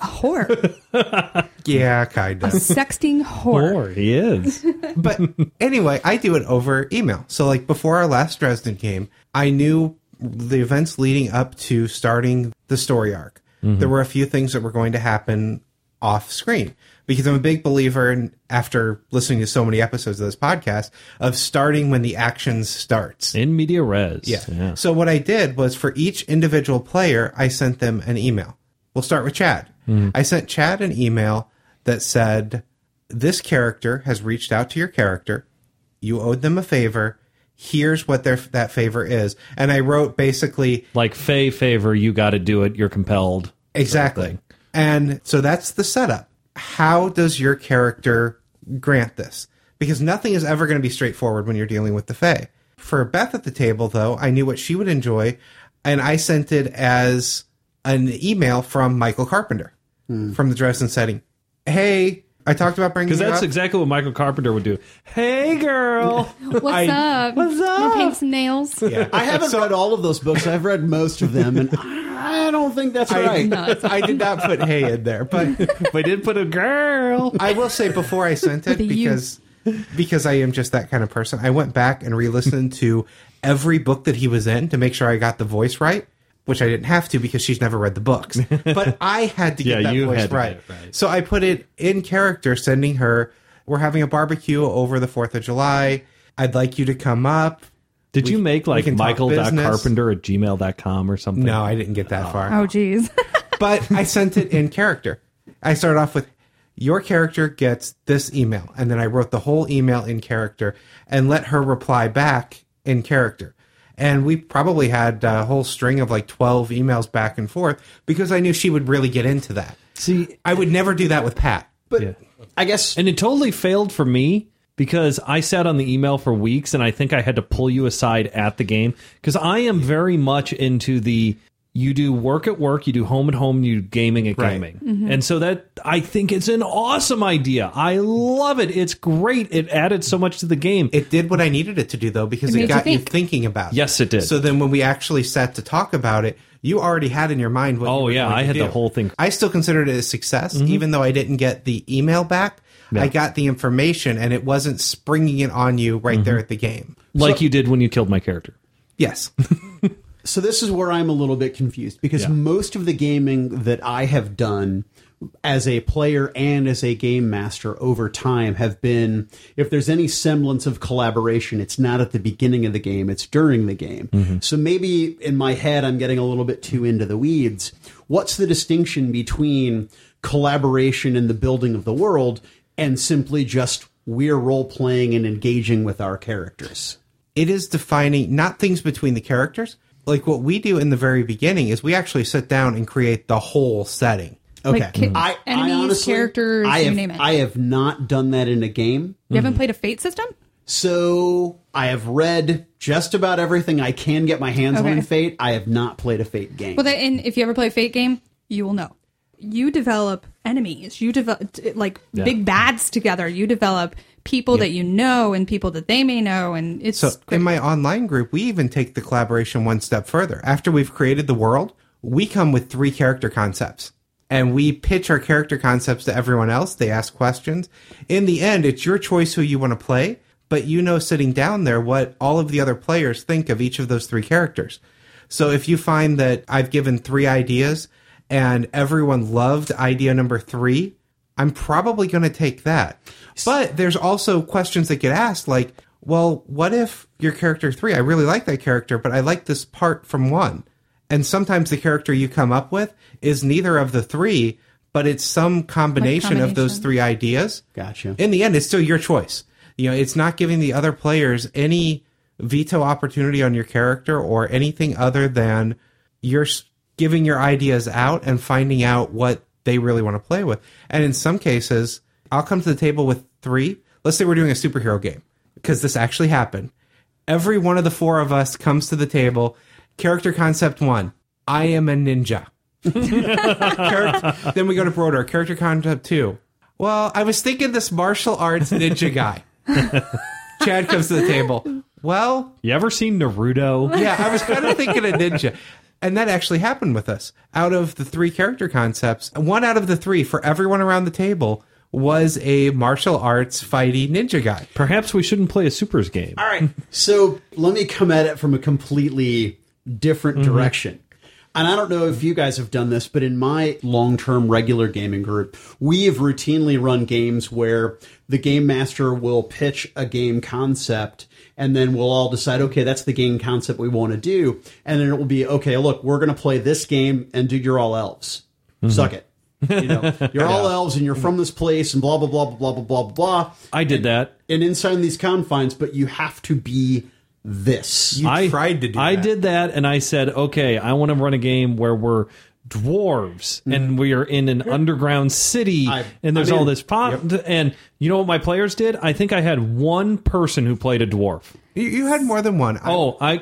whore. yeah, kind of. Sexting whore. Or he is. But anyway, I do it over email. So, like, before our last Dresden game, I knew the events leading up to starting the story arc. There were a few things that were going to happen off screen because I'm a big believer in, after listening to so many episodes of this podcast, of starting when the action starts. In media res. Yeah. So what I did was for each individual player, I sent them an email. We'll start with Chad. I sent Chad an email that said, this character has reached out to your character. You owed them a favor. Here's what that favor is. And I wrote basically... Like, Faye favor, you got to do it. You're compelled. Exactly. And so that's the setup. How does your character grant this? Because nothing is ever going to be straightforward when you're dealing with the Fae. For Beth at the table, though, I knew what she would enjoy, and I sent it as an email from Michael Carpenter from the Dresden setting. Hey, I talked about bringing Because you that's up. exactly what Michael Carpenter would do. Hey, girl. What's up? What's up? You paint some nails? Yeah. I haven't read all of those books. I've read most of them, and I don't think that's right. I did not put hey in there, but We did put a girl. I will say before I sent it, With a U. because I am just that kind of person, I went back and re-listened to every book that he was in to make sure I got the voice right, which I didn't have to because she's never read the books. But I had to get Yeah, that you voice had to right. get it right. So I put it in character, sending her, we're having a barbecue over the 4th of July. I'd like you to come up. Did you make like can talk michael.carpenter@gmail.com or something? No, I didn't get that far. Oh, geez. But I sent it in character. I started off with, your character gets this email. And then I wrote the whole email in character and let her reply back in character. And we probably had a whole string of like 12 emails back and forth because I knew she would really get into that. See, I would never do that with Pat. But Yeah. I guess and it totally failed for me because I sat on the email for weeks and I think I had to pull you aside at the game because I am very much into the you do work at work, you do home at home, you do gaming at Right. gaming. And so that I think it's an awesome idea. I love it. It's great. It added so much to the game. It did what I needed it to do, though, because It it made you got you think. thinking about it. Yes, it did. So then when we actually sat to talk about it, you already had in your mind what you Oh, were yeah, going I to had do. the whole thing. I still considered it a success, even though I didn't get the email back. Yeah. I got the information, and it wasn't springing it on you right there at the game. Like you did when you killed my character. Yes. so. This is where I'm a little bit confused because Yeah. most of the gaming that I have done as a player and as a game master over time have been, if there's any semblance of collaboration, it's not at the beginning of the game, it's during the game. So maybe in my head, I'm getting a little bit too into the weeds. What's the distinction between collaboration in the building of the world and simply just we're role-playing and engaging with our characters? It is defining not things between the characters. Like what we do in the very beginning is we actually sit down and create the whole setting. Okay. Like, enemies, honestly, characters, I you have, name it. I have not done that in a game. You haven't played a Fate system? So I have read just about everything I can get my hands on Okay. in Fate. I have not played a Fate game. Well, and if you ever play a Fate game, you will know. You develop enemies. You develop big bads together. You develop people that you know and people that they may know, and it's So great. in my online group, we even take the collaboration one step further. After we've created the world, we come with 3 character concepts. And we pitch our character concepts to everyone else. They ask questions. In the end, it's your choice who you want to play, but you know sitting down there what all of the other players think of each of those 3 characters. So if you find that I've given 3 ideas and everyone loved idea number 3, I'm probably going to take that. But there's also questions that get asked like, well, what if your character 3, I really like that character, but I like this part from 1. And sometimes the character you come up with is neither of the 3, but it's some combination of those 3 ideas. Gotcha. In the end, it's still your choice. You know, it's not giving the other players any veto opportunity on your character or anything other than you're giving your ideas out and finding out what they really want to play with. And in some cases, I'll come to the table with 3. Let's say we're doing a superhero game, because this actually happened. Every one of the 4 of us comes to the table. Character concept 1, I am a ninja. Then we go to broader. Character concept 2, well, I was thinking this martial arts ninja guy. Chad comes to the table. Well, You ever seen Naruto? yeah, I was kind of thinking a ninja. And that actually happened with us. Out of the 3 character concepts, 1 out of the 3 for everyone around the table was a martial arts fighty ninja guy. Perhaps we shouldn't play a supers game. All right. So let me come at it from a completely different direction. And I don't know if you guys have done this, but in my long-term regular gaming group, we have routinely run games where the game master will pitch a game concept, and then we'll all decide, okay, that's the game concept we want to do. And then it will be, okay, look, we're going to play this game, and dude, you're all elves. Suck it. You know, you're all elves, and you're from this place, and blah, blah, blah, blah, blah, blah, blah. I did that. And inside these confines, but you have to be this. You tried to do I that. did that, and I said, okay, I want to run a game where we're dwarves, and we are in an underground city, and there's all this pop. And you know what my players did? I think I had 1 person who played a dwarf. You had more than 1. I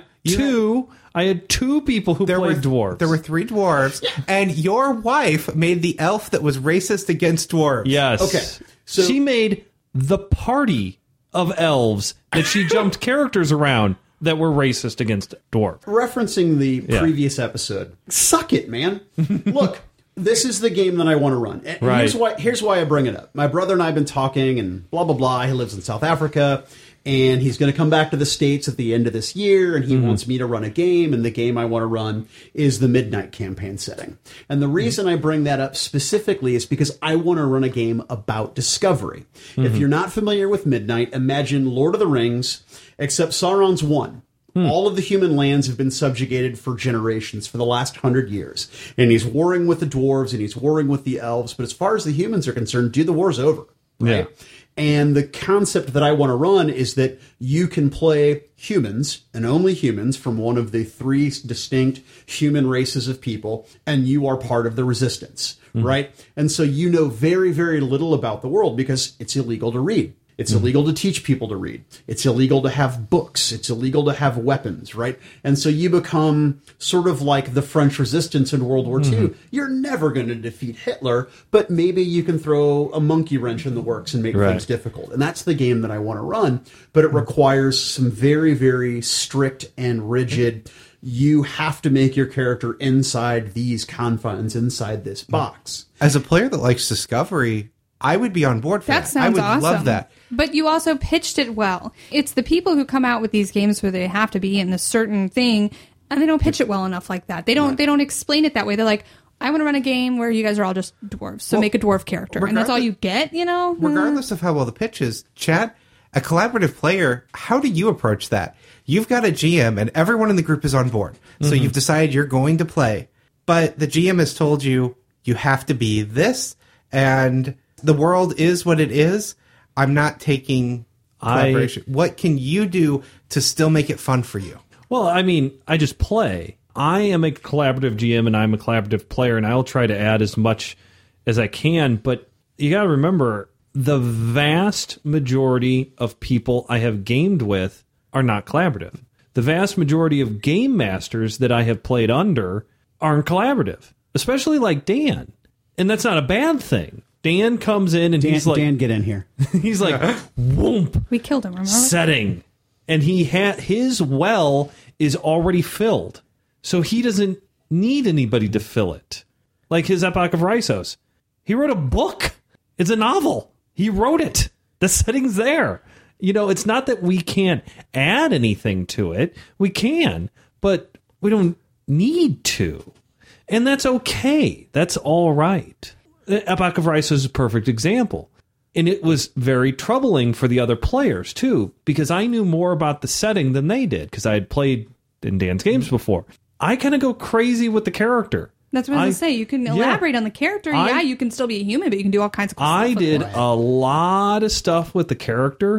had 2 people who played dwarves. There were 3 dwarves, and your wife made the elf that was racist against dwarves. Yes. Okay, so- she made the party of elves that she jumped characters around that were racist against dwarf. Referencing the previous episode, suck it, man. Look, this is the game that I want to run. And Right. here's why I bring it up. My brother and I have been talking, and blah, blah, blah. He lives in South Africa, and he's going to come back to the States at the end of this year, and he wants me to run a game, and the game I want to run is the Midnight campaign setting. And the reason I bring that up specifically is because I want to run a game about discovery. If you're not familiar with Midnight, imagine Lord of the Rings, except Sauron's won. All of the human lands have been subjugated for generations, for the last 100 years. And he's warring with the dwarves, and he's warring with the elves. But as far as the humans are concerned, dude, the war's over. Right? Yeah. And the concept that I want to run is that you can play humans, and only humans, from one of the 3 distinct human races of people, and you are part of the resistance, right? And so you know very, very little about the world because it's illegal to read. It's illegal to teach people to read. It's illegal to have books. It's illegal to have weapons, right? And so you become sort of like the French resistance in World War II. You're never going to defeat Hitler, but maybe you can throw a monkey wrench in the works and make things difficult. And that's the game that I want to run, but it requires some very, very strict and rigid. You have to make your character inside these confines, inside this box. As a player that likes discovery, I would be on board for that. That sounds I would love that. But you also pitched it well. It's the people who come out with these games where they have to be in a certain thing, and they don't pitch it well enough like that. They don't explain it that way. They're like, I want to run a game where you guys are all just dwarves, so make a dwarf character. And that's all you get, you know? Regardless of how well the pitch is, Chad, a collaborative player, how do you approach that? You've got a GM, and everyone in the group is on board. So you've decided you're going to play. But the GM has told you, you have to be this, and the world is what it is. I'm not taking collaboration. What can you do to still make it fun for you? Well, I mean, I just play. I am a collaborative GM, and I'm a collaborative player, and I'll try to add as much as I can. But you got to remember, the vast majority of people I have gamed with are not collaborative. The vast majority of game masters that I have played under aren't collaborative, especially like Dan. And that's not a bad thing. Dan comes in and he's like, Dan, get in here. He's like, whoomp, We killed him, remember? setting. And his well is already filled. So he doesn't need anybody to fill it. Like his Epoch of Rhizos. He wrote a book. It's a novel. He wrote it. The setting's there. You know, it's not that we can't add anything to it. We can, but we don't need to. And that's okay. That's all right. Epoch of Rhizos is a perfect example. And it was very troubling for the other players, too, because I knew more about the setting than they did, because I had played in Dan's games before. I kind of go crazy with the character. That's what I was going to say. You can elaborate on the character. You can still be a human, but you can do all kinds of cool stuff I with did it. a lot of stuff with the character,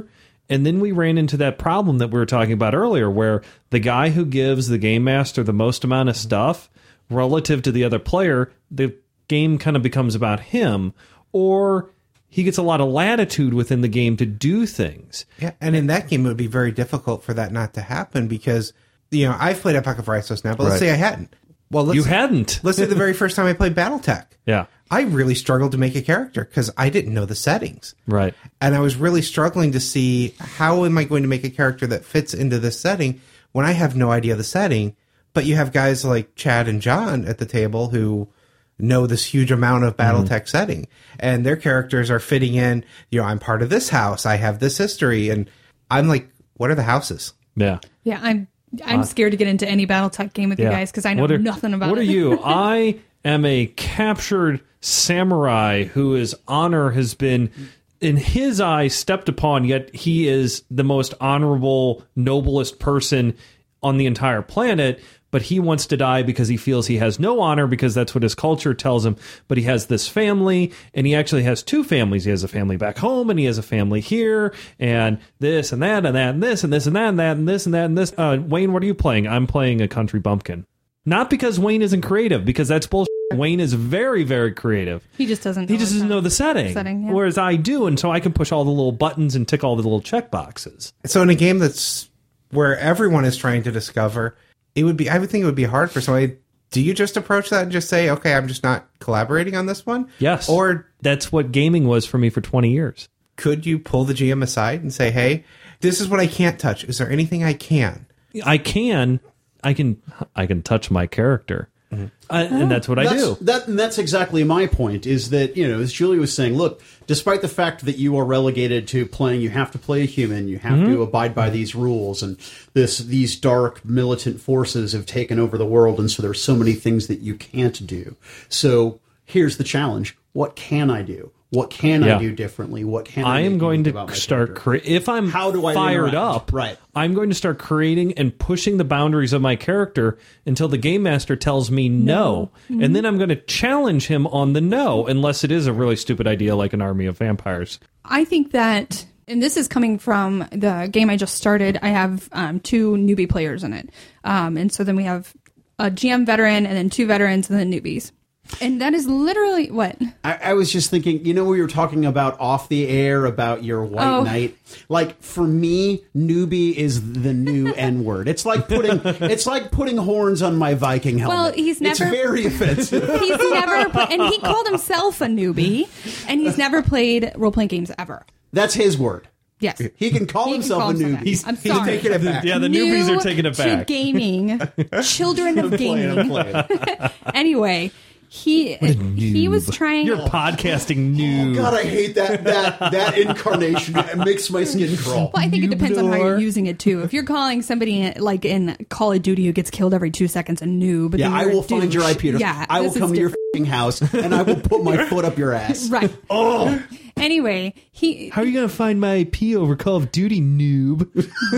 And then we ran into that problem that we were talking about earlier, where the guy who gives the game master the most amount of stuff relative to the other player, the game kind of becomes about him, or he gets a lot of latitude within the game to do things. Yeah, and in that game, it would be very difficult for that not to happen because, I've played Epoch of Rhyssos now, but let's say I hadn't. Well, You hadn't. Let's say the very first time I played BattleTech. Yeah. I really struggled to make a character because I didn't know the settings. Right. And I was really struggling to see how am I going to make a character that fits into this setting when I have no idea the setting. But you have guys like Chad and John at the table who know this huge amount of BattleTech setting. And their characters are fitting in, I'm part of this house. I have this history. And I'm like, what are the houses? Yeah. Yeah, I'm scared to get into any BattleTech game with you guys because I know nothing about it. What are you? I am a captured samurai whose honor has been, in his eyes, stepped upon, yet he is the most honorable, noblest person on the entire planet, but he wants to die because he feels he has no honor because that's what his culture tells him. But he has this family, and he actually has two families. He has a family back home, and he has a family here, and this and that and that and this and this and that and that and this and that and this. Wayne, what are you playing? I'm playing a country bumpkin. Not because Wayne isn't creative, because that's bullshit. Wayne is very, very creative. He just doesn't. He just doesn't know the setting, yeah. Whereas I do, and so I can push all the little buttons and tick all the little check boxes. So in a game that's where everyone is trying to discover, I would think it would be hard for somebody. Do you just approach that and just say, okay, I'm just not collaborating on this one? Yes. Or that's what gaming was for me for 20 years. Could you pull the GM aside and say, hey, this is what I can't touch. Is there anything I can? I can touch my character. Mm-hmm. And that's what I do. That's exactly my point, is that, as Julie was saying, look, despite the fact that you are relegated to playing, you have to play a human, you have to abide by these rules, and these dark militant forces have taken over the world, and so there's so many things that you can't do. So here's the challenge. What can I do? What can I do differently? What can I am going to start if I'm fired up, right? I'm going to start creating and pushing the boundaries of my character until the game master tells me no. Mm-hmm. And then I'm going to challenge him on the no, unless it is a really stupid idea like an army of vampires. I think that, and this is coming from the game I just started, I have 2 newbie players in it. And so then we have a GM veteran and then 2 veterans and then newbies. And that is literally what? I was just thinking, we were talking about off the air about your white knight. Like, for me, newbie is the new N-word. It's like putting horns on my Viking helmet. Well, it's very offensive. He's never and he called himself a newbie, and he's never played role-playing games ever. That's his word. Yes. He can call himself a newbie. I'm sorry. He's taking it back. Yeah, the newbies are taking it back. To gaming. Children of gaming. Anyway, he was trying. You're podcasting noob. God, I hate that incarnation. It makes my skin crawl. Well, I think it depends on how you're using it too. If you're calling somebody like in Call of Duty who gets killed every 2 seconds a noob, yeah, I will find your IP address. Yeah, I will come to your f***ing house and I will put my foot up your ass. Right. Oh. Anyway, how are you going to find my IP over Call of Duty, noob?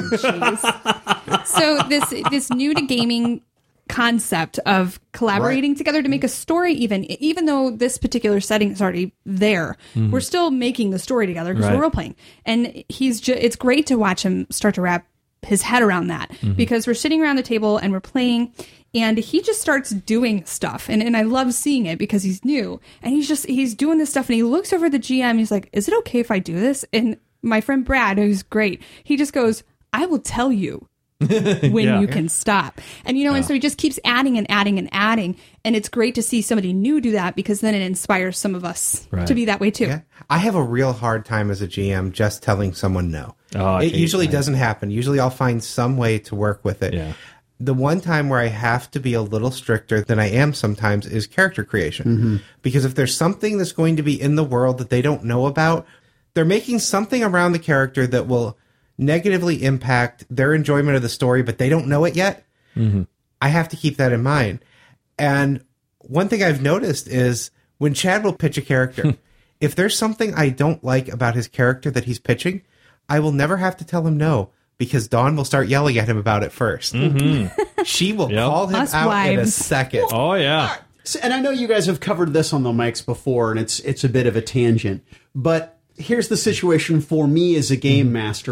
So this new to gaming concept of collaborating together to make a story, even though this particular setting is already there, we're still making the story together because we're role playing. And it's great to watch him start to wrap his head around that because we're sitting around the table and we're playing, and he just starts doing stuff, and I love seeing it because he's new and he's doing this stuff, and he looks over the GM. He's like, "Is it okay if I do this?" And my friend Brad, who's great, he just goes, "I will tell you when you can stop." And and so he just keeps adding and adding and adding, and it's great to see somebody new do that because then it inspires some of us to be that way too. Yeah. I have a real hard time as a GM just telling someone no. It usually doesn't happen. Usually I'll find some way to work with it. Yeah. The one time where I have to be a little stricter than I am sometimes is character creation. Because if there's something that's going to be in the world that they don't know about, they're making something around the character that will negatively impact their enjoyment of the story, but they don't know it yet. I have to keep that in mind. And one thing I've noticed is when Chad will pitch a character, if there's something I don't like about his character that he's pitching, I will never have to tell him no, because Dawn will start yelling at him about it first. She will call him out in a second. Oh, yeah. And I know you guys have covered this on the mics before, and it's a bit of a tangent, but here's the situation for me as a game master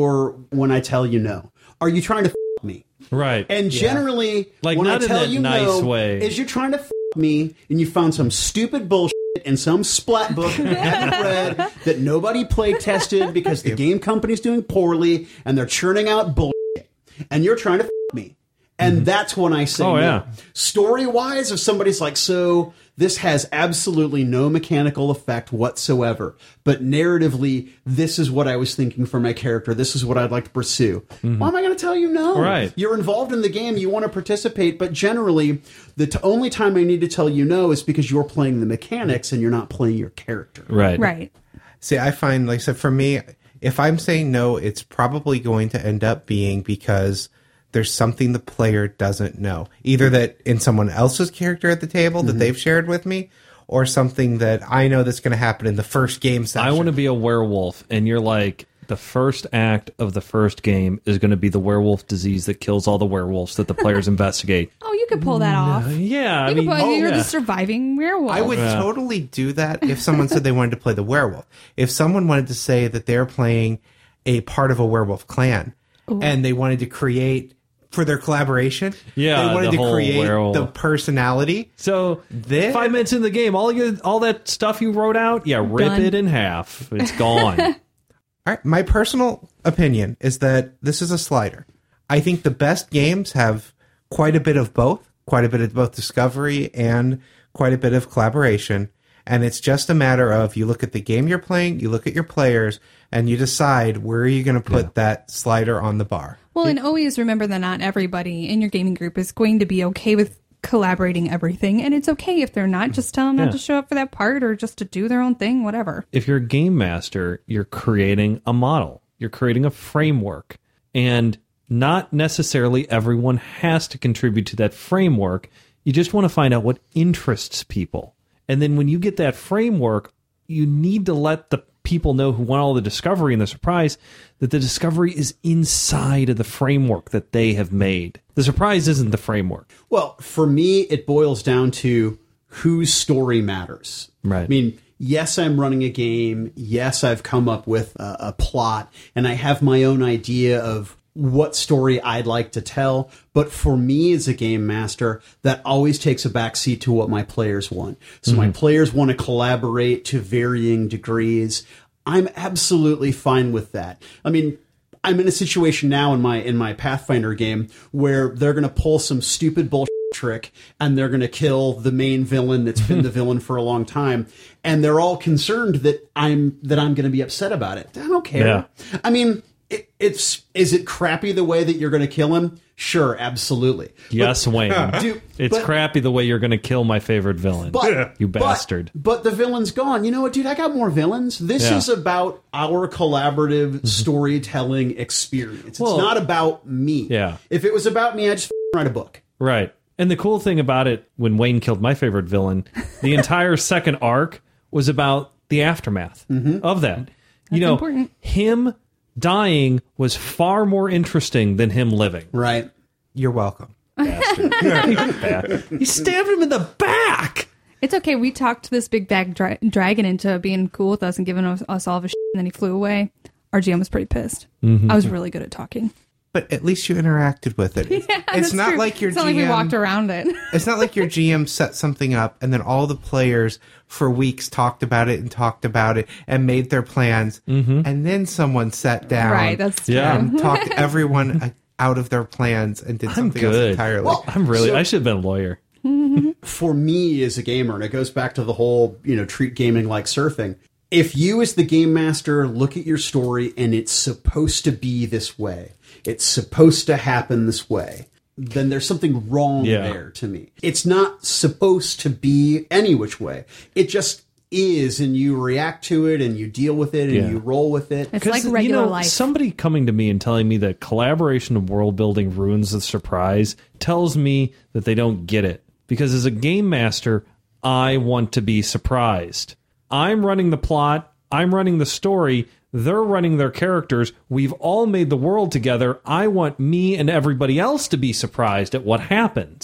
when I tell you no. Are you trying to f me? Right. And generally, Like, when not I in tell that you nice no, way. is you're trying to f me and you found some stupid bullshit in some splat book you haven't read that nobody play tested because the game company's doing poorly and they're churning out bullshit. And you're trying to f me. And that's when I say no. yeah. Story-wise, if somebody's like, so this has absolutely no mechanical effect whatsoever, but narratively, this is what I was thinking for my character. This is what I'd like to pursue. Why am I going to tell you no? Right. You're involved in the game. You want to participate, but generally, the only time I need to tell you no is because you're playing the mechanics and you're not playing your character. Right. Right. See, I find, like I said, for me, if I'm saying no, it's probably going to end up being because there's something the player doesn't know. Either that in someone else's character at the table that they've shared with me, or something that I know that's going to happen in the first game session. I want to be a werewolf, and you're like, the first act of the first game is going to be the werewolf disease that kills all the werewolves that the players investigate. Oh, you could pull that off. Yeah, I You mean, could pull, you're yeah. the surviving werewolf. I would totally do that if someone said they wanted to play the werewolf. If someone wanted to say that they're playing a part of a werewolf clan, and they wanted to create... for their collaboration, Yeah, they wanted the to whole create werewolf. the personality. So, Then- 5 minutes in the game, all that stuff you wrote out, rip Done. it in half. It's gone. All right, my personal opinion is that this is a slider. I think the best games have quite a bit of both discovery and quite a bit of collaboration. And it's just a matter of you look at the game you're playing, you look at your players, and you decide where are you going to put that slider on the bar. Well, and always remember that not everybody in your gaming group is going to be okay with collaborating everything. And it's okay if they're not. Just tell them not to show up for that part or just to do their own thing, whatever. If you're a game master, you're creating a model. You're creating a framework. And not necessarily everyone has to contribute to that framework. You just want to find out what interests people. And then when you get that framework, you need to let the people know who want all the discovery and the surprise that the discovery is inside of the framework that they have made. The surprise isn't the framework. Well, for me, it boils down to whose story matters. Right. I mean, yes, I'm running a game. Yes, I've come up with a plot, and I have my own idea of what story I'd like to tell. But for me as a game master, that always takes a backseat to what my players want. So my players want to collaborate to varying degrees. I'm absolutely fine with that. I mean, I'm in a situation now in my Pathfinder game where they're going to pull some stupid bullshit trick and they're going to kill the main villain that's been the villain for a long time, and they're all concerned that I'm going to be upset about it. I don't care. Yeah. I mean, is it crappy the way that you're going to kill him? Sure, absolutely. Yes, Wayne. It's crappy the way you're going to kill my favorite villain. You bastard. But the villain's gone. You know what, dude? I got more villains. This is about our collaborative storytelling experience. Well, it's not about me. Yeah. If it was about me, I'd just write a book. Right. And the cool thing about it, when Wayne killed my favorite villain, the entire second arc was about the aftermath of that. You know, important. him dying was far more interesting than him living. Right. You're welcome. Bastard. He stabbed him in the back. It's okay. We talked this big bag dragon into being cool with us and giving us all of his shit, and then he flew away. Our GM was pretty pissed. I was really good at talking. But at least you interacted with it. Yeah, it's that's not true. like your It's GM. not like we walked around it. It's not like your GM set something up and then all the players for weeks talked about it and made their plans, and then someone sat down, Right, that's true. Yeah. and talked everyone out of their plans and did something else good. entirely. Well, I should have been a lawyer. For me as a gamer, and it goes back to the whole, treat gaming like surfing. If you as the game master look at your story and it's supposed to be this way, it's supposed to happen this way, then there's something wrong there to me. It's not supposed to be any which way. It just is, and you react to it and you deal with it and you roll with it. It's like regular life. Somebody coming to me and telling me that collaboration of world building ruins the surprise tells me that they don't get it. Because as a game master, I want to be surprised. I'm running the plot. I'm running the story. They're running their characters. We've all made the world together. I want me and everybody else to be surprised at what happens.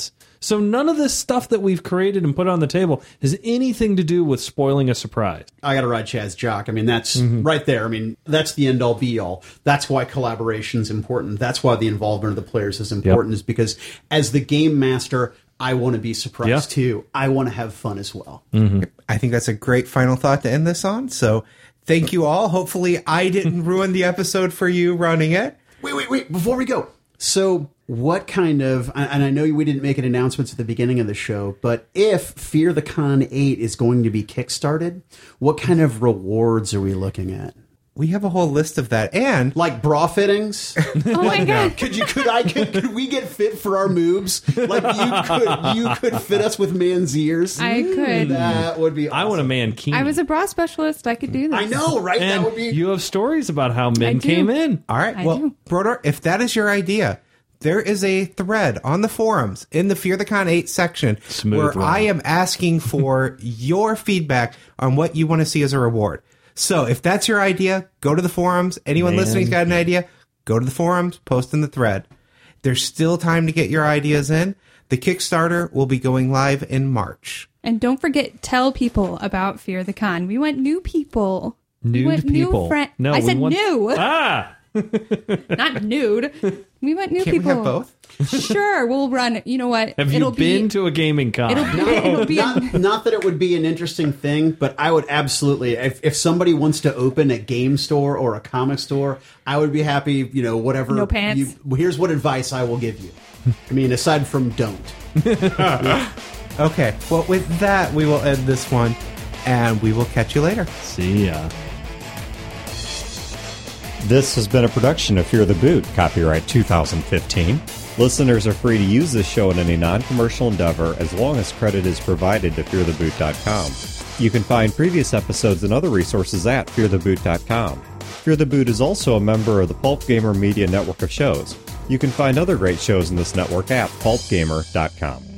So none of this stuff that we've created and put on the table has anything to do with spoiling a surprise. I got to ride Chad's jock. I mean, that's right there. I mean, that's the end all be all. That's why collaboration's important. That's why the involvement of the players is important, is because as the game master, I want to be surprised too. I want to have fun as well. I think that's a great final thought to end this on. So thank you all. Hopefully I didn't ruin the episode for you running it. Wait. Before we go. So what kind of, and I know we didn't make an announcement at the beginning of the show, but if Fear the Con 8 is going to be kickstarted, what kind of rewards are we looking at? We have a whole list of that. And like bra fittings? Oh my God. Could we get fit for our moves? Like you could fit us with man's ears. I could. That would be awesome. I want a mankini. I was a bra specialist. I could do this. I know, right? And that would be. you have stories about how men do. came in. all right. I Well, do. Brodor, if that is your idea, there is a thread on the forums in the Fear the Con 8 section Smooth where one. I am asking for your feedback on what you want to see as a reward. So if that's your idea, go to the forums. Anyone listening's got an idea, go to the forums, post in the thread. There's still time to get your ideas in. The Kickstarter will be going live in March. And don't forget, tell people about Fear the Con. We want new people. We want People. New I we said want- new, Ah! not nude. We want new Can't people. we have both? Sure, we'll run. You know what? Have you been to a gaming con? It'll be Not that it would be an interesting thing, but I would absolutely, if somebody wants to open a game store or a comic store, I would be happy, whatever. No pants. Here's what advice I will give you. I mean, aside from don't. Okay. Well, with that, we will end this one, and we will catch you later. See ya. This has been a production of Fear the Boot, copyright 2015. Listeners are free to use this show in any non-commercial endeavor as long as credit is provided to feartheboot.com. You can find previous episodes and other resources at feartheboot.com. Fear the Boot is also a member of the Pulp Gamer Media network of shows. You can find other great shows in this network at pulpgamer.com.